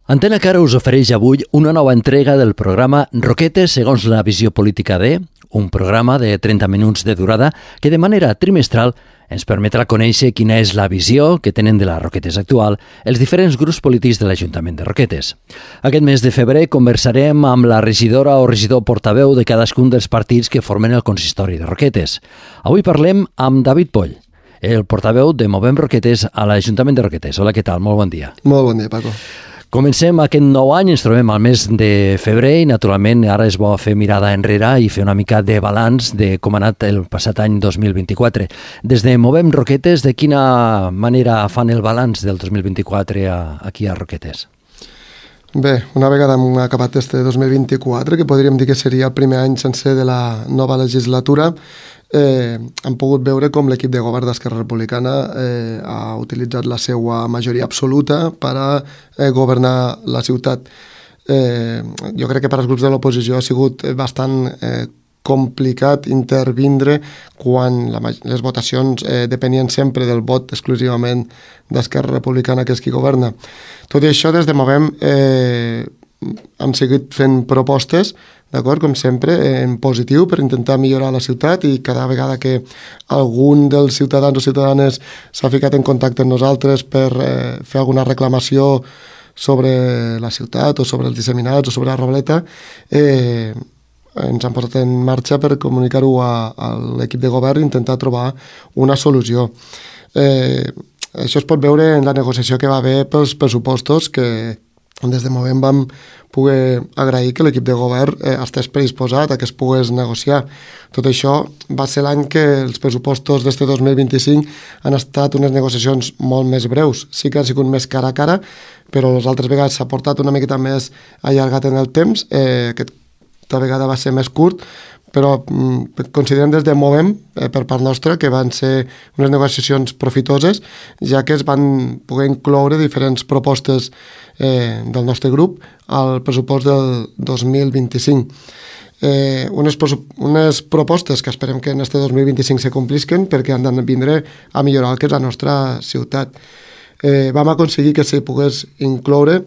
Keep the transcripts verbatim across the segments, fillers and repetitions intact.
Antena Cara us ofereix avui una nova entrega del programa Roquetes segons la visió política de, un programa de trenta minuts de durada que de manera trimestral ens permetrà conèixer quina és la visió que tenen de la Roquetes actual els diferents grups polítics de l'Ajuntament de Roquetes. Aquest mes de febrer conversarem amb la regidora o regidor portaveu de cadascun dels partits que formen el consistori de Roquetes. Avui parlem amb David Poll, el portaveu de Movem Roquetes a l'Ajuntament de Roquetes. Hola, què tal? Molt bon dia. Molt bon dia, Paco. Comencem aquest nou any, ens trobem al mes de febrer i naturalment ara és bo fer mirada enrere i fer una mica de balanç de com ha anat el passat any dos mil vint-i-quatre. Des de Movem Roquetes, de quina manera fan el balanç del dos mil vint-i-quatre aquí a Roquetes? Bé, una vegada hem acabat este dos mil vint-i-quatre, que podríem dir que seria el primer any sencer de la nova legislatura, eh, hem pogut veure com l'equip de govern d'Esquerra Republicana eh, ha utilitzat la seva majoria absoluta per a eh, governar la ciutat. Eh, jo crec que per als grups de l'oposició ha sigut bastant eh, complicat intervindre quan la, les votacions eh, depenien sempre del vot exclusivament d'Esquerra Republicana, que és qui governa. Tot i això, des de Movem eh, hem seguit fent propostes, d'acord, com sempre, en positiu per intentar millorar la ciutat, i cada vegada que algun dels ciutadans o ciutadanes s'ha ficat en contacte amb nosaltres per eh, fer alguna reclamació sobre la ciutat o sobre els disseminats o sobre la Robleta, eh, ens han posat en marxa per comunicar-ho a, a l'equip de govern i intentar trobar una solució. Eh, això es pot veure en la negociació que va haver pels pressupostos, que des de Movem vam poder agrair que l'equip de govern eh, estigués predisposat a que es pogués negociar. Tot això va ser l'any que els pressupostos d'este dos mil vint-i-cinc han estat unes negociacions molt més breus. Sí que han sigut més cara a cara, però les altres vegades s'ha portat una miqueta més allargat en el temps. Eh, aquesta vegada va ser més curt, però mm, considerem des de Movem, eh, per part nostra, que van ser unes negociacions profitoses, ja que es van poder incloure diferents propostes eh, del nostre grup al pressupost del dos mil vint-i-cinc. Eh, unes, unes propostes que esperem que en este dos mil vint-i-cinc se complisquen, perquè han de vindre a millorar el que és la nostra ciutat. Eh, vam aconseguir que se pogués incloure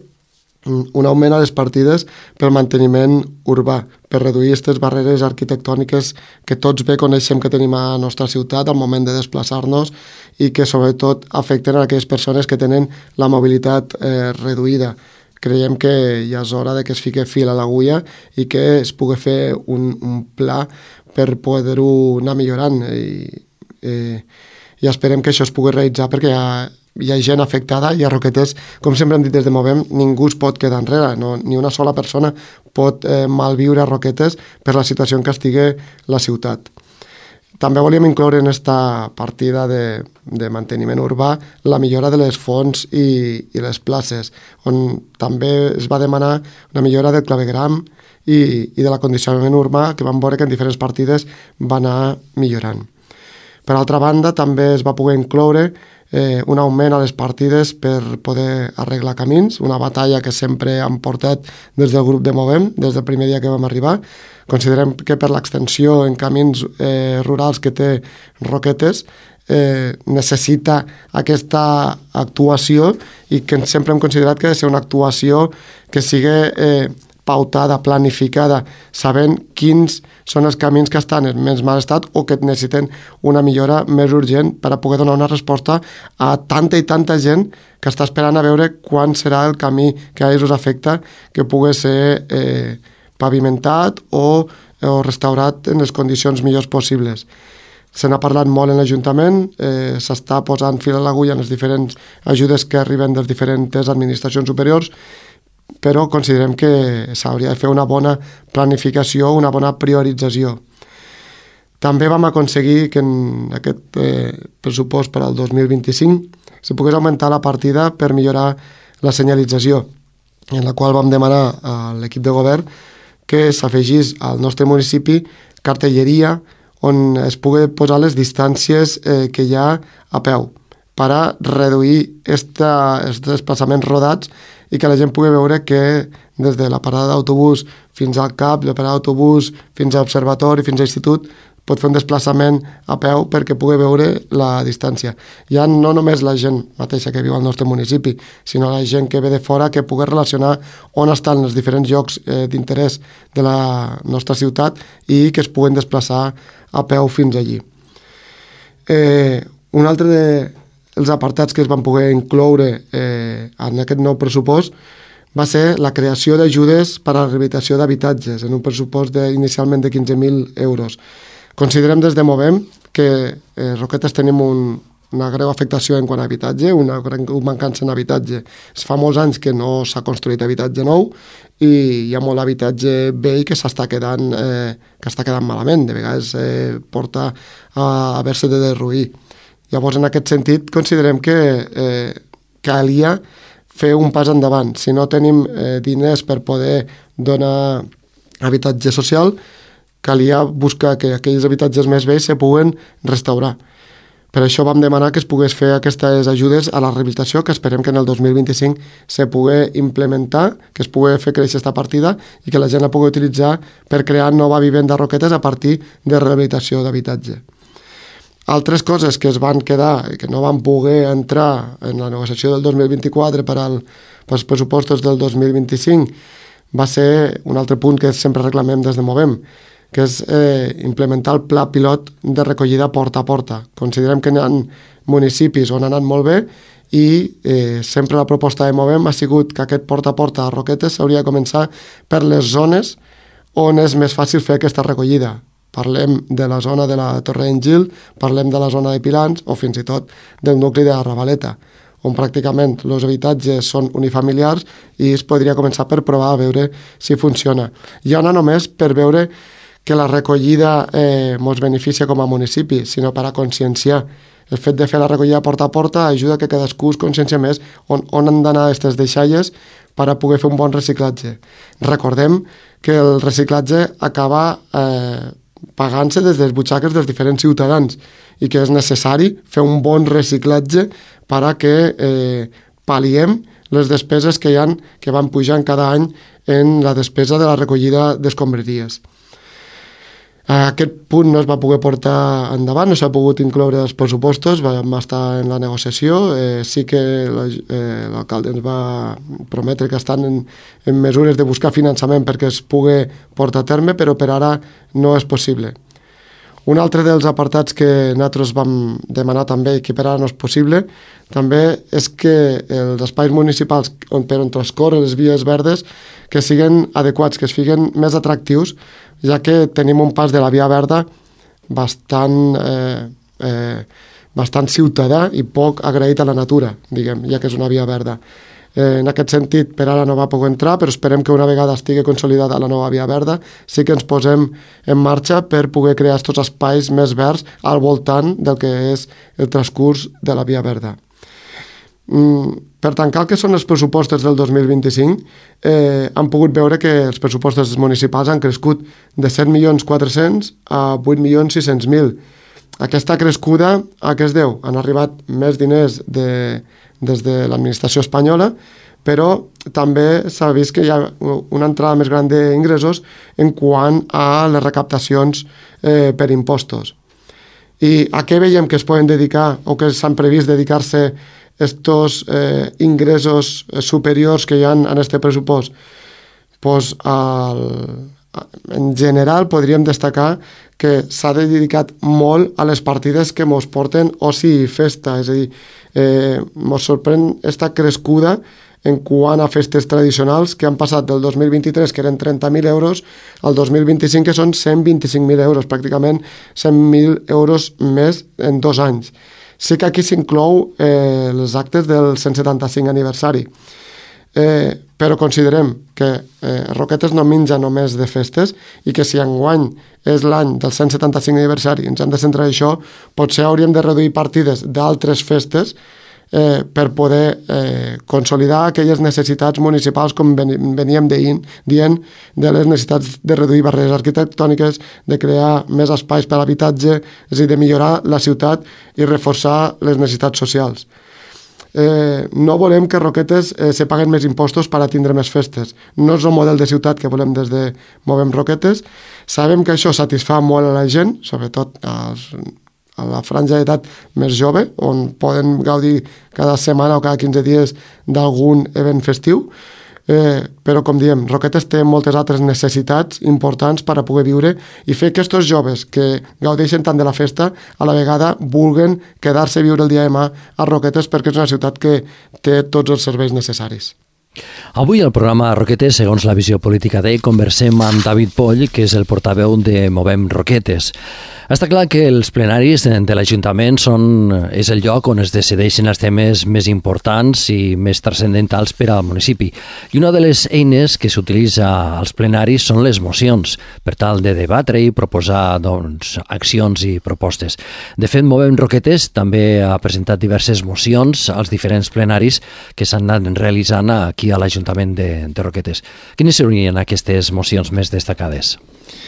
un augment a les partides pel manteniment urbà, per reduir aquestes barreres arquitectòniques que tots bé coneixem que tenim a la nostra ciutat al moment de desplaçar-nos i que sobretot afecten a aquelles persones que tenen la mobilitat eh, reduïda. Creiem que ja és hora de que es fiqui fil a l'agulla i que es pugui fer un, un pla per poder-ho anar millorant. I, eh, i esperem que això es pugui realitzar, perquè hi ha hi ha gent afectada i a Roquetes, com sempre hem dit des de Movem, ningú es pot quedar enrere, no, ni una sola persona pot eh, malviure a Roquetes per la situació en què estigui la ciutat. També volíem incloure en aquesta partida de, de manteniment urbà la millora de les fonts i, i les places, on també es va demanar una millora del clavegram i, i de l'acondicionament urbà, que vam veure que en diferents partides va anar millorant. Per altra banda, també es va poder incloure Eh, un augment a les partides per poder arreglar camins, una batalla que sempre hem portat des del grup de Movem, des del primer dia que vam arribar. Considerem que per l'extensió en camins eh, rurals que té Roquetes eh, necessita aquesta actuació, i que sempre hem considerat que ha de ser una actuació que sigui eh, pautada, planificada, sabent quins són els camins que estan en més mal estat o que necessiten una millora més urgent per a poder donar una resposta a tanta i tanta gent que està esperant a veure quan serà el camí que a ells us afecta, que pugui ser eh, pavimentat o, o restaurat en les condicions millors possibles. Se n'ha parlat molt en l'Ajuntament, eh, s'està posant fil a l'agulla en les diferents ajudes que arriben de les diferents administracions superiors, però considerem que s'hauria de fer una bona planificació, una bona priorització. També vam aconseguir que en aquest eh, pressupost per al dos mil vint-i-cinc se pogués augmentar la partida per millorar la senyalització, en la qual vam demanar a l'equip de govern que s'afegís al nostre municipi cartelleria on es pugui posar les distàncies eh, que hi ha a peu, per a reduir aquests desplaçaments rodats i que la gent pugui veure que des de la parada d'autobús fins al C A P, la parada d'autobús fins a l'observatori, fins a l'institut, pot fer un desplaçament a peu perquè pugui veure la distància. Ja no només la gent mateixa que viu al nostre municipi, sinó la gent que ve de fora que pugui relacionar on estan els diferents llocs eh, d'interès de la nostra ciutat i que es puguen desplaçar a peu fins allí. Eh, un altre dels apartats que es van poder incloure eh, en aquest nou pressupost va ser la creació d'ajudes per a la rehabilitació d'habitatges en un pressupost de, inicialment de quinze mil euros. Considerem des de Movem que eh, Roquetes tenim un, una greu afectació en quant a habitatge, una gran mancança en habitatge. Es fa molts anys que no s'ha construït habitatge nou i hi ha molt habitatge vell que s'està quedant, eh, que està quedant malament, de vegades eh, porta a haver-se de derruir. Llavors, en aquest sentit, considerem que eh, calia fer un pas endavant. Si no tenim eh, diners per poder donar habitatge social, calia buscar que aquells habitatges més vells se puguen restaurar. Per això vam demanar que es pogués fer aquestes ajudes a la rehabilitació, que esperem que en el dos mil vint-i-cinc se pugui implementar, que es pugui fer créixer aquesta partida i que la gent la pugui utilitzar per crear nova vivenda a Roquetes a partir de rehabilitació d'habitatge. Altres coses que es van quedar i que no van poder entrar en la negociació del dos mil vint-i-quatre per al, pels pressupostos del dos mil vint-i-cinc va ser un altre punt que sempre reclamem des de Movem, que és eh, implementar el pla pilot de recollida porta a porta. Considerem que hi ha municipis on ha anat molt bé i eh, sempre la proposta de Movem ha sigut que aquest porta a porta a Roquetes s'hauria de començar per les zones on és més fàcil fer aquesta recollida. Parlem de la zona de la Torre d'en Gil, parlem de la zona de Pilans o fins i tot del nucli de la Ravaleta, on pràcticament els habitatges són unifamiliars i es podria començar per provar a veure si funciona. Ja no només per veure que la recollida eh, ens beneficia com a municipi, sinó per a conscienciar. El fet de fer la recollida porta a porta ajuda que cadascú es consciencia més on, on han d'anar aquestes deixalles per a poder fer un bon reciclatge. Recordem que el reciclatge acaba eh, pagant-se des de les butxaques dels diferents ciutadans i que és necessari fer un bon reciclatge per a que eh, pal·liem les despeses que hi ha, que van pujant cada any en la despesa de la recollida d'escombraries. Aquest punt no es va poder portar endavant, no s'ha pogut incloure els pressupostos, vam estar en la negociació, eh, sí que l'alcalde ens va prometre que estan en, en mesures de buscar finançament perquè es pugui portar a terme, però per ara no és possible. Un altre dels apartats que nosaltres vam demanar també i que per ara no és possible també és que els espais municipals on, per on transcorren les vies verdes que siguin adequats, que es siguin més atractius, ja que tenim un pas de la via verda bastant, eh, eh, bastant ciutadà i poc agraït a la natura, diguem, ja que és una via verda. Eh, en aquest sentit, per ara no va poder entrar, però esperem que una vegada estigui consolidada la nova via verda, sí que ens posem en marxa per poder crear aquests espais més verds al voltant del que és el transcurs de la via verda. Mm, per tancar el que són els pressupostos del dos mil vint-i-cinc, eh, han pogut veure que els pressupostos municipals han crescut de set milions quatre-cents a vuit milions sis-cents mil. Aquesta crescuda a què es deu? Han arribat més diners de, des de l'administració espanyola, però també s'ha vist que hi ha una entrada més gran d'ingressos en quant a les recaptacions eh, per impostos. I a què veiem que es poden dedicar o que s'han previst dedicar-se estos eh, ingressos superiors que hi ha en aquest pressupost? Pues, al, en general podríem destacar que s'ha dedicat molt a les partides que mos porten oci i festa, és a dir, eh, mos sorprèn esta crescuda en quant a festes tradicionals que han passat del dos mil vint-i-tres, que eren trenta mil euros, al dos mil vint-i-cinc, que són cent vint-i-cinc mil euros, pràcticament cent mil euros més en dos anys. Sí que aquí s'inclou eh, els actes del cent setanta-cinc aniversari, eh, però considerem que eh, Roquetes no menja només de festes i que si enguany és l'any del cent setanta-cinc aniversari i ens hem de centrar en això, potser hauríem de reduir partides d'altres festes eh, per poder eh, consolidar aquelles necessitats municipals, com veníem deien, dient, de les necessitats de reduir barreres arquitectòniques, de crear més espais per a l'habitatge, és a dir, de millorar la ciutat i reforçar les necessitats socials. Eh, no volem que Roquetes eh, se paguen més impostos per a tindre més festes. No és el model de ciutat que volem des de Movem Roquetes. Sabem que això satisfà molt a la gent, sobretot als, a la franja d'edat més jove, on poden gaudir cada setmana o cada quinze dies d'algun event festiu. Eh, però, com diem, Roquetes té moltes altres necessitats importants per a poder viure i fer que aquests joves que gaudeixen tant de la festa a la vegada vulguen quedar-se a viure el dia de demà a Roquetes, perquè és una ciutat que té tots els serveis necessaris. Avui al programa Roquetes, segons la visió política d'ell, conversem amb David Poll, que és el portaveu de Movem Roquetes. Està clar que els plenaris de l'Ajuntament són, és el lloc on es decideixen els temes més importants i més transcendentals per al municipi. I una de les eines que s'utilitza als plenaris són les mocions, per tal de debatre i proposar doncs, accions i propostes. De fet, Movem Roquetes també ha presentat diverses mocions als diferents plenaris que s'han anat realitzant aquí a l'Ajuntament de, de Roquetes. Quines serien aquestes mocions més destacades?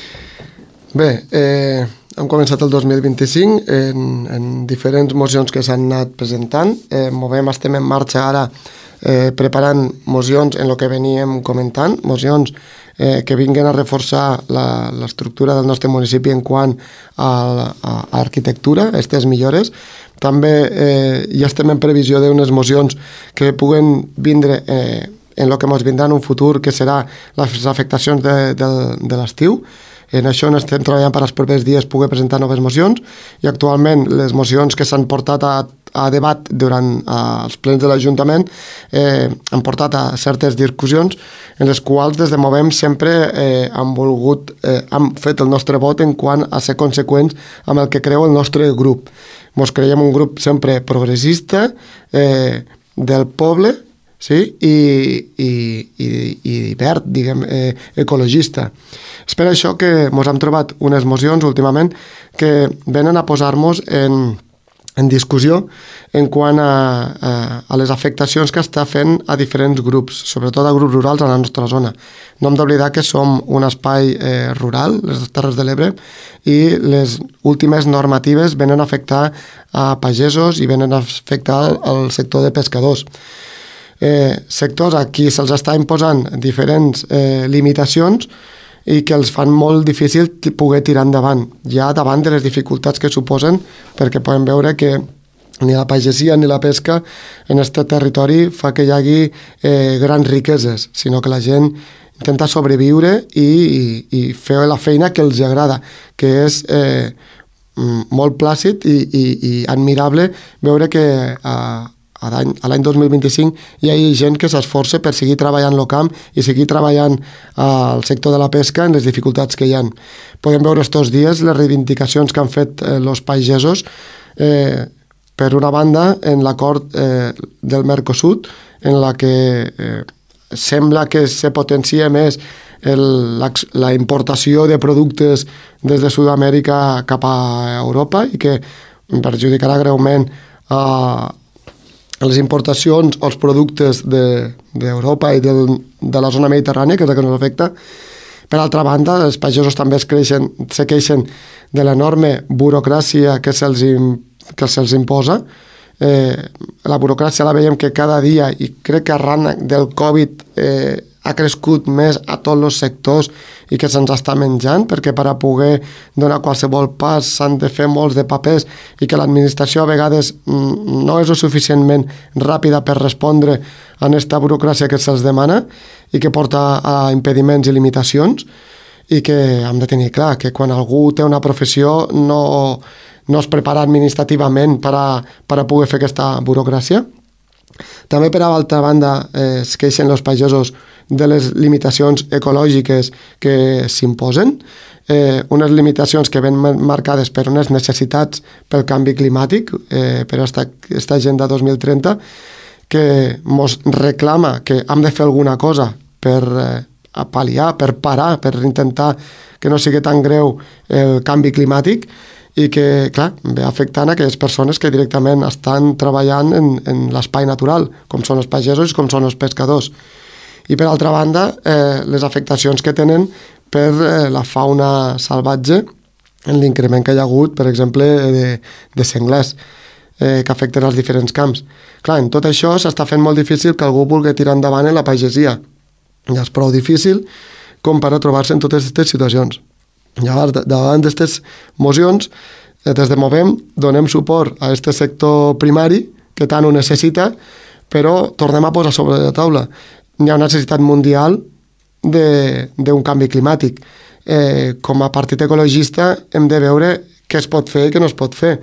Bé, eh, hem començat el dos mil vint-i-cinc en, en diferents mocions que s'han anat presentant. Eh, Movem, estem en marxa ara eh, preparant mocions en el que veníem comentant, mocions eh, que vinguin a reforçar l'estructura del nostre municipi en quant a, a, a arquitectura, aquestes millores. També eh, ja estem en previsió d'unes mocions que puguen vindre eh, en el que ens vindrà en un futur, que serà les afectacions de, de, de l'estiu. En això estem treballant per als propers dies poder presentar noves mocions i actualment les mocions que s'han portat a, a debat durant eh, els plens de l'Ajuntament eh, han portat a certes discussions en les quals des de Movem sempre eh, hem volgut, eh, hem fet el nostre vot en quant a ser conseqüents amb el que creu el nostre grup. Ens creiem un grup sempre progressista, eh, del poble, sí? I, i, i, i verd, diguem, eh, ecologista. És per això que ens hem trobat unes mocions últimament que venen a posar-nos en, en discussió en quant a, a, a les afectacions que està fent a diferents grups, sobretot a grups rurals a la nostra zona. No hem d'oblidar que som un espai eh, rural, les Terres de l'Ebre, i les últimes normatives venen a afectar a pagesos i venen a afectar al sector de pescadors. Eh, sectors a qui se'ls està imposant diferents eh, limitacions i que els fan molt difícil poder tirar endavant, ja davant de les dificultats que suposen, perquè podem veure que ni la pagesia ni la pesca en aquest territori fa que hi hagi eh, grans riqueses, sinó que la gent intenta sobreviure i, i, i fer la feina que els agrada, que és eh, molt plàcid i, i, i admirable veure que a a l'any dos mil vint-i-cinc hi ha gent que s'esforça per seguir treballant el camp i seguir treballant al sector de la pesca en les dificultats que hi ha. Podem veure estos dies les reivindicacions que han fet els pagesos, eh, per una banda, en l'acord eh, del Mercosur, en la que eh, sembla que se potencia més el, la, la importació de productes des de Sud-amèrica cap a Europa i que perjudicarà greument a les importacions o els productes d'Europa de, i del, de la zona mediterrània, que és la que ens afecta. Per altra banda, els pagesos també es, creixen, se queixen de l'enorme burocràcia que se'ls que se'ls imposa. Eh, la burocràcia la veiem que cada dia, i crec que arran del Covid eh, ha crescut més a tots els sectors i que se'ns està menjant, perquè per a poder donar qualsevol pas s'han de fer molts de papers i que l'administració a vegades no és o suficientment ràpida per respondre a aquesta burocràcia que se'ls demana i que porta a impediments i limitacions, i que hem de tenir clar que quan algú té una professió no, no es prepara administrativament per a, per a poder fer aquesta burocràcia. També, per altra banda, eh, es queixen els pagesos de les limitacions ecològiques que s'imposen, eh, unes limitacions que ven marcades per unes necessitats pel canvi climàtic, eh, per aquesta agenda dos mil trenta, que ens reclama que hem de fer alguna cosa per eh, pal·liar, per parar, per intentar que no sigui tan greu el canvi climàtic, i que, clar, ve afectant a aquelles persones que directament estan treballant en, en l'espai natural, com són els pagesos i com són els pescadors. I, per altra banda, eh, les afectacions que tenen per eh, la fauna salvatge en l'increment que hi ha hagut, per exemple, de, de senglers. eh, que afecten els diferents camps. Clar, en tot això s'està fent molt difícil que algú vulgui tirar endavant en la pagesia. Ja és prou difícil com per a trobar-se en totes aquestes situacions. Llavors, davant d'aquestes mocions, eh, des de Movem donem suport a aquest sector primari que tant ho necessita, però tornem a posar sobre la taula. Hi ha una necessitat mundial d'un canvi climàtic. Eh, com a partit ecologista hem de veure què es pot fer i què no es pot fer.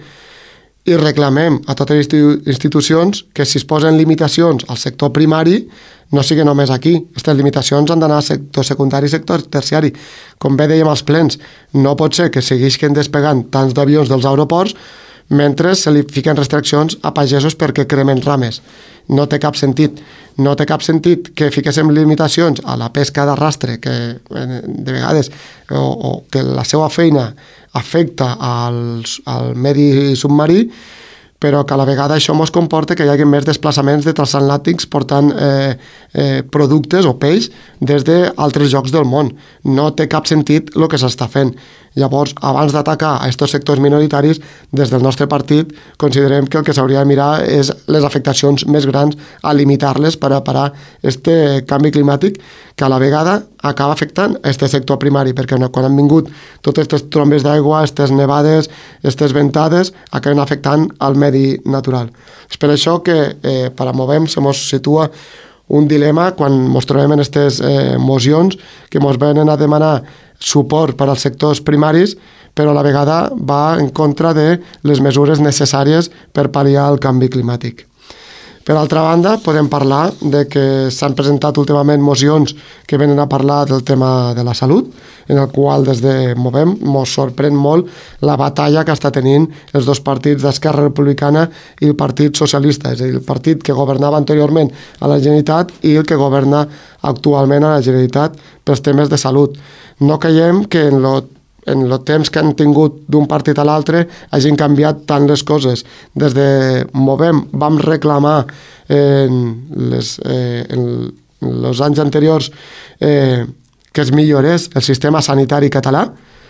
I reclamem a totes les institucions que si es posen limitacions al sector primari no sigui només aquí. Aquestes limitacions han d'anar al sector secundari i sector terciari. Com bé dèiem als plens, no pot ser que segueixin despegant tants d'avions dels aeroports mentre se li fiquen restriccions a pagesos perquè cremen rames. No té cap sentit. No té cap sentit que fiquéssim limitacions a la pesca d'arrastre, que de vegades o, o que la seva feina afecta al, al medi submarí, però que a la vegada això ens comporta que hi hagi més desplaçaments de transatlàntics portant eh, eh, productes o peix des d'altres llocs del món. No té cap sentit el que s'està fent. Llavors, abans d'atacar a aquests sectors minoritaris, des del nostre partit considerem que el que s'hauria de mirar és les afectacions més grans, a limitar-les per a parar aquest canvi climàtic que a la vegada acaba afectant aquest sector primari, perquè quan han vingut totes aquestes trombes d'aigua, aquestes nevades, aquestes ventades, acaben afectant al medi natural. És per això que eh, per a Movem se mos situa un dilema quan ens trobem en aquestes eh, mocions que ens venen a demanar suport per als sectors primaris, però a la vegada va en contra de les mesures necessàries per pal·liar el canvi climàtic. Per altra banda, podem parlar de que s'han presentat últimament mocions que venen a parlar del tema de la salut, en el qual des de Movem ens sorprèn molt la batalla que està tenint els dos partits d'Esquerra Republicana i el Partit Socialista, és a dir, el partit que governava anteriorment a la Generalitat i el que governa actualment a la Generalitat pels temes de salut. No creiem que en el en el temps que han tingut d'un partit a l'altre hagin canviat tant les coses. Des de Movem vam reclamar en les, eh, en els anys anteriors eh, que es millorés el sistema sanitari català.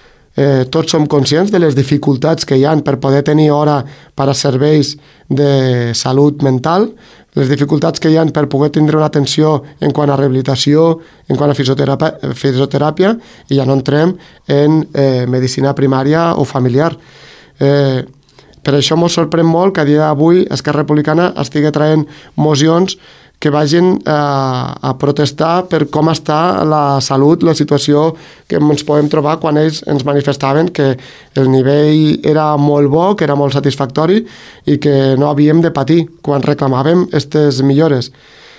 Eh, tots som conscients de les dificultats que hi ha per poder tenir hora per a serveis de salut mental, les dificultats que hi ha per poder tindre una atenció en quant a rehabilitació, en quant a fisioteràpia, fisioteràpia i ja no entrem en eh, medicina primària o familiar. Eh, per això ens sorprèn molt que a dia d'avui Esquerra Republicana estigui traient mocions que vagin a, a protestar per com està la salut, la situació que ens podem trobar quan ells ens manifestaven que el nivell era molt bo, que era molt satisfactori i que no havíem de patir quan reclamàvem aquestes millores.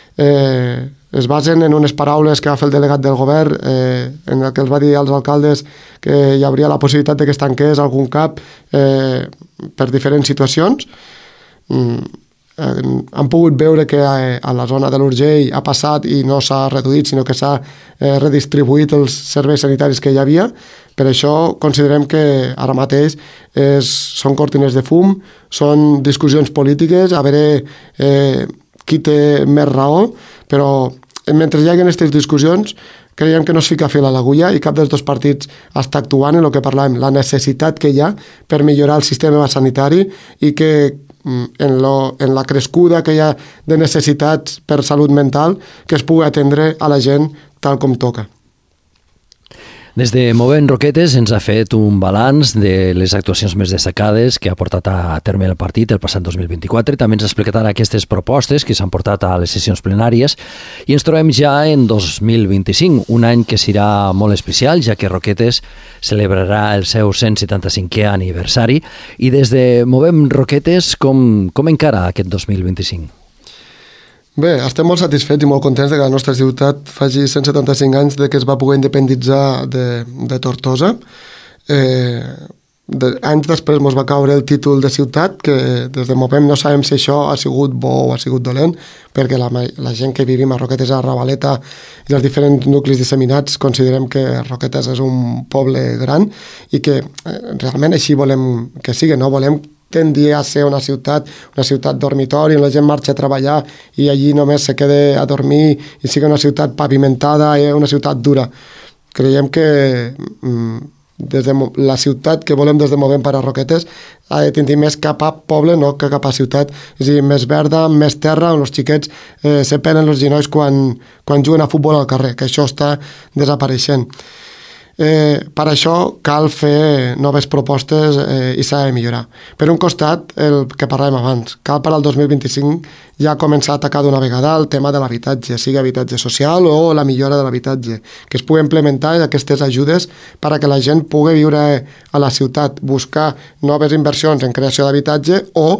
Eh, es basen en unes paraules que va fer el delegat del govern eh, en el que els va dir als alcaldes que hi hauria la possibilitat de que es tanqués algun cap eh, per diferents situacions. Mm, han pogut veure que a la zona de l'Urgell ha passat i no s'ha reduït, sinó que s'ha eh, redistribuït els serveis sanitaris que hi havia. Per això considerem que ara mateix és, són cortines de fum, són discussions polítiques, a veure eh, qui té més raó, però mentre hi hagi aquestes discussions creiem que no es fica fil a l'agulla i cap dels dos partits està actuant en el que parlàvem, la necessitat que hi ha per millorar el sistema sanitari i que en, lo, en la crescuda que hi ha de necessitats per salut mental que es pugui atendre a la gent tal com toca. Des de Movem Roquetes ens ha fet un balanç de les actuacions més destacades que ha portat a terme el partit el passat dos mil vint-i-quatre. També ens ha explicat ara aquestes propostes que s'han portat a les sessions plenàries i ens trobem ja en dos mil vint-i-cinc, un any que serà molt especial, ja que Roquetes celebrarà el seu cent setanta-cinquè aniversari. I des de Movem Roquetes, com, com encara aquest dos mil vint-i-cinc? Bé, estem molt satisfets i molt contents de que la nostra ciutat faci cent setanta-cinc anys de que es va poder independitzar de, de Tortosa. Eh, de, anys després ens va caure el títol de ciutat, que des de Movem no sabem si això ha sigut bo o ha sigut dolent, perquè la, la gent que vivim a Roquetes, a Ravaleta i els diferents nuclis disseminats considerem que Roquetes és un poble gran i que eh, realment així volem que sigui, no? Volem tendir a ser una ciutat, una ciutat dormitori on la gent marxa a treballar i allí només se quede a dormir i sigui una ciutat pavimentada i una ciutat dura. Creiem que mm, des de la ciutat que volem des de Movem per a Roquetes ha de tendir més cap a poble, no que cap a ciutat, és a dir, més verda, més terra, on els xiquets eh, se penen els genolls quan, quan juguen a futbol al carrer, que això està desapareixent. Eh, per això cal fer noves propostes eh, i s'ha de millorar. Per un costat, el que parlàvem abans, cal per al dos mil vint-i-cinc ja començar a atacar d'una vegada el tema de l'habitatge, sigui habitatge social o la millora de l'habitatge, que es pugui implementar aquestes ajudes per a que la gent pugui viure a la ciutat, buscar noves inversions en creació d'habitatge o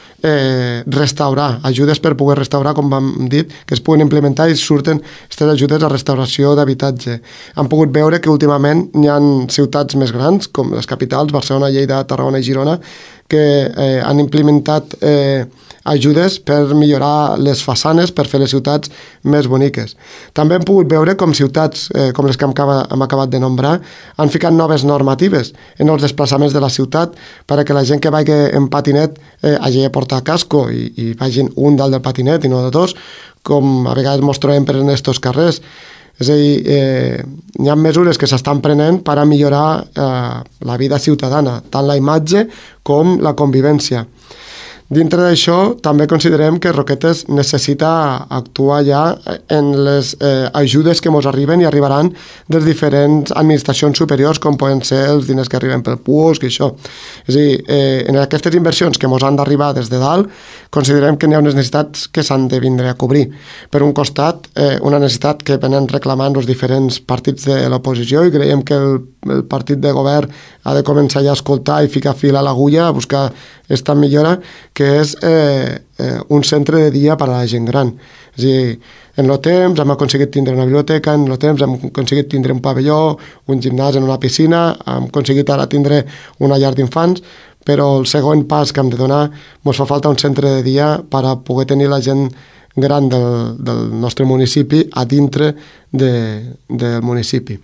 Eh, restaurar, ajudes per poder restaurar, com vam dir, que es puguin implementar i surten aquestes ajudes a restauració d'habitatge. Han pogut veure que últimament hi ha ciutats més grans, com les capitals, Barcelona, Lleida, Tarragona i Girona, que eh, han implementat eh, ajudes per millorar les façanes, per fer les ciutats més boniques. També hem pogut veure com ciutats, eh, com les que hem, acaba, hem acabat de nombrar, han ficat noves normatives en els desplaçaments de la ciutat perquè la gent que vagi en patinet eh, hagi de portar casco i, i vagin un dalt del patinet i no de dos, com a vegades mos trobem per en estos carrers. És a dir, eh, hi ha mesures que s'estan prenent per a millorar eh, la vida ciutadana, tant la imatge com la convivència. Dintre d'això, també considerem que Roquetes necessita actuar ja en les eh, ajudes que ens arriben i arribaran de diferents administracions superiors, com poden ser els diners que arriben pel puosc i això. És a dir, eh, en aquestes inversions que ens han d'arribar des de dalt, considerem que n'hi ha unes necessitats que s'han de vindre a cobrir. Per un costat, eh, una necessitat que venen reclamant els diferents partits de l'oposició i creiem que el, el partit de govern ha de començar ja a escoltar i ficar fil a l'agulla, a buscar esta millora, que és eh, eh, un centre de dia per a la gent gran. És a dir, en el temps hem aconseguit tindre una biblioteca, en el temps hem aconseguit tindre un pavelló, un gimnàs en una piscina, hem aconseguit ara tindre una llar d'infants, però el següent pas que hem de donar ens fa falta un centre de dia per a poder tenir la gent gran del, del nostre municipi a dintre de, del municipi.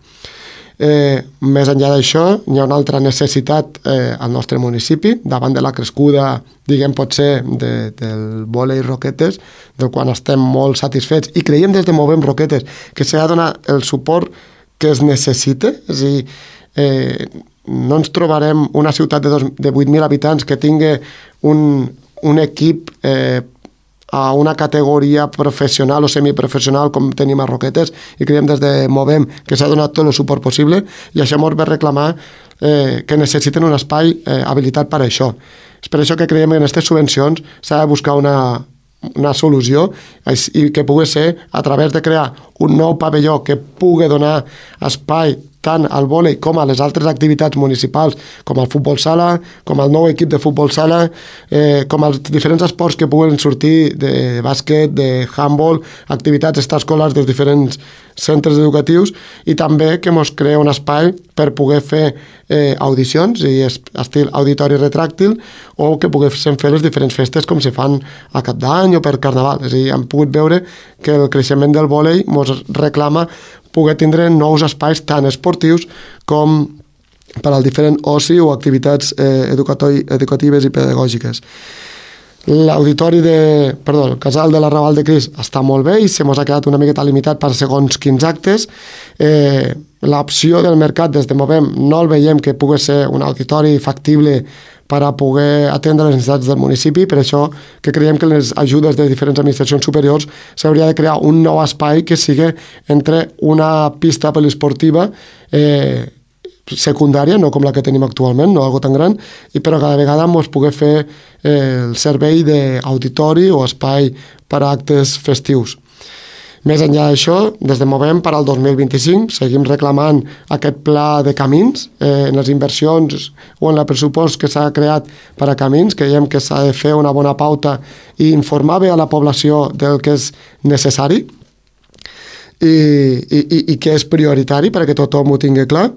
Eh, més enllà d'això, hi ha una altra necessitat eh, al nostre municipi, davant de la crescuda, diguem, potser, de, del vòlei Roquetes, del qual estem molt satisfets, i creiem des de Movem Roquetes que s'ha de donar el suport que es necessita, és a dir, eh, no ens trobarem una ciutat de, dos, de vuit mil habitants que tingui un, un equip eh, a una categoria professional o semiprofessional com tenim a Roquetes, i creiem des de Movem que s'ha donat tot el suport possible, i això ens ve reclamar eh, que necessiten un espai eh, habilitat per a això. És per això que creiem que en aquestes subvencions s'ha de buscar una, una solució i que pugui ser a través de crear un nou pavelló que pugui donar espai tant al vòlei com a les altres activitats municipals, com el futbol sala, com el nou equip de futbol sala, eh, com els diferents esports que puguen sortir de bàsquet, de handball, activitats extraescolars dels diferents centres educatius, i també que ens crea un espai per poder fer eh, audicions, i estil auditori retràctil, o que poguéssim fer les diferents festes com se fan a Cap d'Any o per Carnaval. És a dir, hem pogut veure que el creixement del vòlei ens reclama poder tindre nous espais tant esportius com per al diferent oci o activitats eh, educatives i pedagògiques. L'auditori de... Perdó, el casal de l'Arrabal de Crist està molt bé i se mos ha quedat una miqueta limitat per segons quins actes. Eh, l'opció del mercat des de Movem no el veiem que pugui ser un auditori factible per a poder atendre les necessitats del municipi, per això que creiem que les ajudes de diferents administracions superiors s'hauria de crear un nou espai que sigui entre una pista poliesportiva eh, secundària, no com la que tenim actualment, no algo tan gran, i però cada vegada ens pugui fer eh, el servei d'auditori o espai per a actes festius. Més enllà d'això, des de Movem per al dos mil vint-i-cinc seguim reclamant aquest pla de camins eh, en les inversions o en el pressupost que s'ha creat per a camins. Creiem que s'ha de fer una bona pauta i informar bé a la població del que és necessari i, i, i que és prioritari perquè tothom ho tingui clar.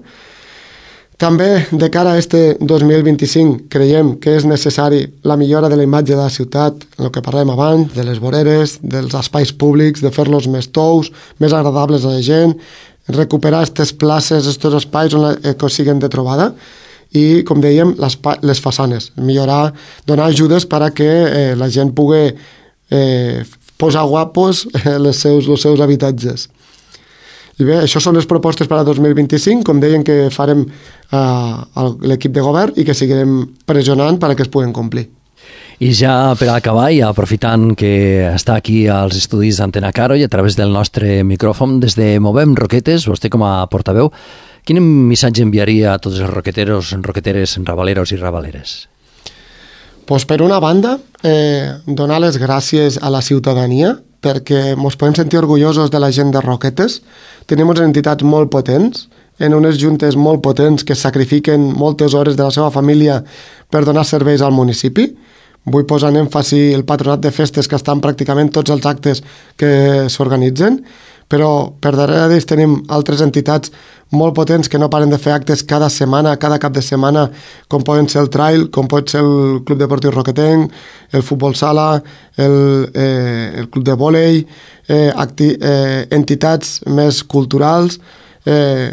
També, de cara a este dos mil vint-i-cinc, creiem que és necessari la millora de la imatge de la ciutat, el que parlem abans, de les voreres, dels espais públics, de fer-los més tous, més agradables a la gent, recuperar aquestes places, aquests espais on que siguin de trobada, i, com dèiem, les façanes, millorar, donar ajudes per a que eh, la gent pugui eh, posar guapos eh, les seus, els seus habitatges. I bé, això són les propostes per a dos mil vint-i-cinc, com deien que farem eh, l'equip de govern i que seguirem pressionant perquè es puguen complir. I ja per acabar, i aprofitant que està aquí als estudis d'Antena Caro i a través del nostre micròfon, des de Movem Roquetes, vostè com a portaveu, quin missatge enviaria a tots els roqueteros, roqueteres, rabaleros i rabaleres? Pues per una banda, eh, donar les gràcies a la ciutadania perquè ens podem sentir orgullosos de la gent de Roquetes. Tenim unes entitats molt potents, en unes juntes molt potents que sacrifiquen moltes hores de la seva família per donar serveis al municipi. Vull posar en èmfasi el patronat de festes que estan pràcticament tots els actes que s'organitzen, però per darrere d'ells tenim altres entitats molt potents que no paren de fer actes cada setmana, cada cap de setmana, com poden ser el Trail, com pot ser el Club Deportiu Roquetenc, el Futbol Sala, el, eh, el Club de Vòlei, eh, acti, eh, entitats més culturals. Eh,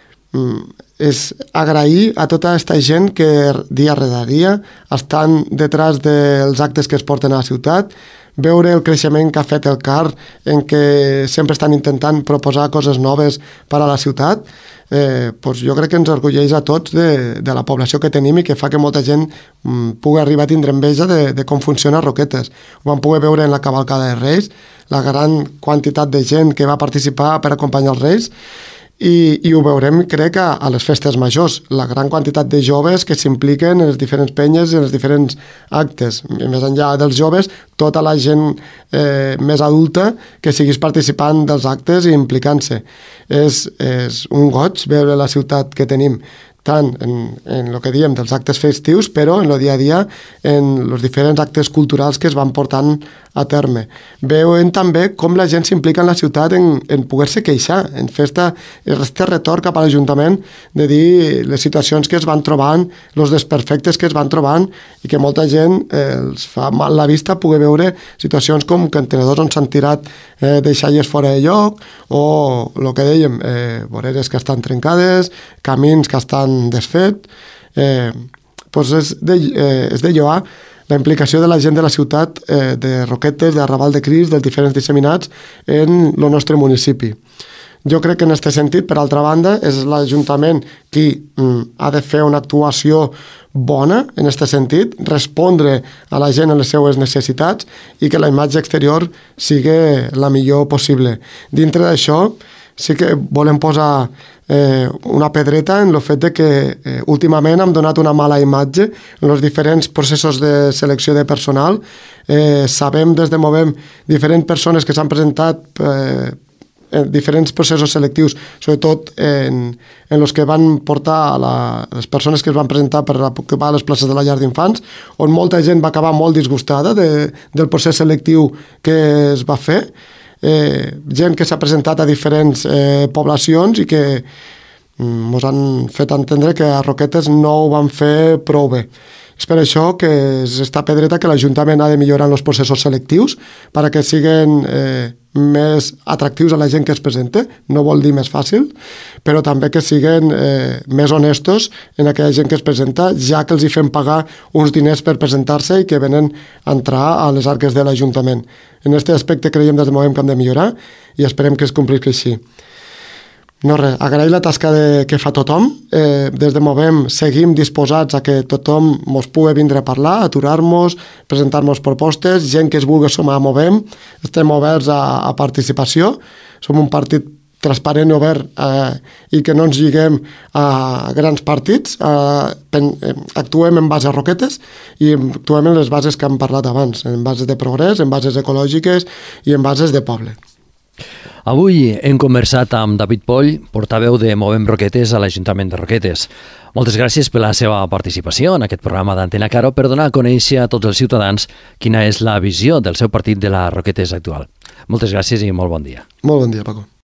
és agrair a tota aquesta gent que dia rere dia estan detrás dels actes que es porten a la ciutat, veure el creixement que ha fet el C A R, en què sempre estan intentant proposar coses noves per a la ciutat. Eh, doncs jo crec que ens orgulleix a tots de, de la població que tenim i que fa que molta gent mm, pugui arribar a tindre enveja de, de com funciona Roquetes. Ho vam poder veure en la cavalcada de Reis, la gran quantitat de gent que va participar per acompanyar els Reis, I, i ho veurem, crec, a, a les festes majors, la gran quantitat de joves que s'impliquen en les diferents penyes i en els diferents actes. I més enllà dels joves, tota la gent eh, més adulta que siguis participant dels actes i implicant-se. És, és un goig veure la ciutat que tenim, tant en, en el que diem dels actes festius, però en el dia a dia, en els diferents actes culturals que es van portant a terme. Veuen també com la gent s'implica en la ciutat en, en poder-se queixar, en fer este retorn cap a l'Ajuntament de dir les situacions que es van trobant, els desperfectes que es van trobant i que molta gent eh, els fa mal la vista poder veure situacions com contenedors on s'han tirat eh, deixalles fora de lloc o el que dèiem, eh, voreres que estan trencades, camins que estan desfet, eh, doncs és de, eh, és de lloar la implicació de la gent de la ciutat, eh, de Roquetes, de Raval de Cris, dels diferents disseminats en el nostre municipi. Jo crec que en aquest sentit, per altra banda, és l'Ajuntament qui mm, ha de fer una actuació bona en aquest sentit, respondre a la gent en les seues necessitats i que la imatge exterior sigui la millor possible. Dintre d'això, sí que volem posar eh, una pedreta en el fet de que eh, últimament hem donat una mala imatge en els diferents processos de selecció de personal. Eh, sabem des de Movem diferents persones que s'han presentat eh, en diferents processos selectius, sobretot en, en els que van portar a la, les persones que es van presentar per ocupar les places de la llar d'infants, on molta gent va acabar molt disgustada de, del procés selectiu que es va fer. Eh, gent que s'ha presentat a diferents eh, poblacions i que ens mm, han fet entendre que a Roquetes no ho van fer prou bé. És per això que és esta pedreta que l'Ajuntament ha de millorar en els processos selectius perquè siguin eh, més atractius a la gent que es presenta, no vol dir més fàcil, però també que siguin eh, més honestos en aquella gent que es presenta, ja que els hi fem pagar uns diners per presentar-se i que venen a entrar a les arques de l'Ajuntament. En aquest aspecte creiem des de Movem que hem de millorar i esperem que es complisqui així. No res, agrair la tasca de, que fa tothom. Eh, des de Movem seguim disposats a que tothom ens pugui vindre a parlar, aturar-nos, presentar-nos propostes, gent que es vulgui sumar a Movem, estem oberts a, a participació, som un partit transparent i obert eh, i que no ens lliguem a grans partits, eh, pen, eh, actuem en base a Roquetes i actuem en les bases que hem parlat abans, en bases de progrés, en bases ecològiques i en bases de poble. Avui hem conversat amb David Poll, portaveu de Movem Roquetes a l'Ajuntament de Roquetes. Moltes gràcies per la seva participació en aquest programa d'Antena Caro per donar a conèixer a tots els ciutadans quina és la visió del seu partit de la Roquetes actual. Moltes gràcies i molt bon dia. Molt bon dia, Paco.